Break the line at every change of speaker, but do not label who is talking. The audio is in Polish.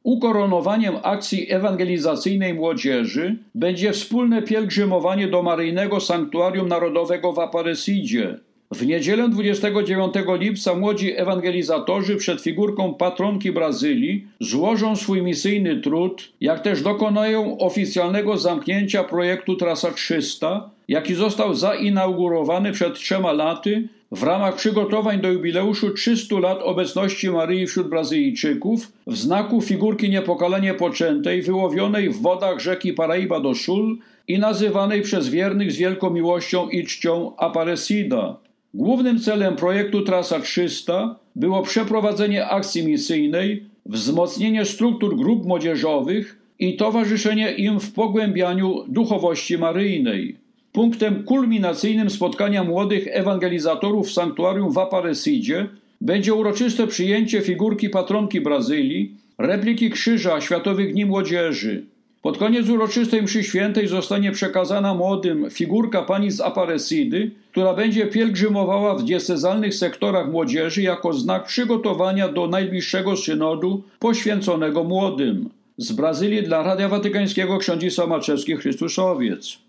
Ukoronowaniem akcji ewangelizacyjnej młodzieży będzie wspólne pielgrzymowanie do Maryjnego Sanktuarium Narodowego w Aparecidzie. W niedzielę 29 lipca młodzi ewangelizatorzy przed figurką patronki Brazylii złożą swój misyjny trud, jak też dokonają oficjalnego zamknięcia projektu Trasa 300, jaki został zainaugurowany przed 3 laty w ramach przygotowań do jubileuszu 300 lat obecności Maryi wśród Brazylijczyków w znaku figurki niepokalanie poczętej wyłowionej w wodach rzeki Paraíba do Sul i nazywanej przez wiernych z wielką miłością i czcią Aparecida. Głównym celem projektu Trasa 300 było przeprowadzenie akcji misyjnej, wzmocnienie struktur grup młodzieżowych i towarzyszenie im w pogłębianiu duchowości maryjnej. Punktem kulminacyjnym spotkania młodych ewangelizatorów w sanktuarium w Aparecidzie będzie uroczyste przyjęcie figurki patronki Brazylii, repliki krzyża Światowych Dni Młodzieży. Pod koniec uroczystej mszy świętej zostanie przekazana młodym figurka pani z Aparecidy, która będzie pielgrzymowała w diecezjalnych sektorach młodzieży jako znak przygotowania do najbliższego synodu poświęconego młodym. Z Brazylii dla Radia Watykańskiego ksiądz Maczewski, Chrystusowiec.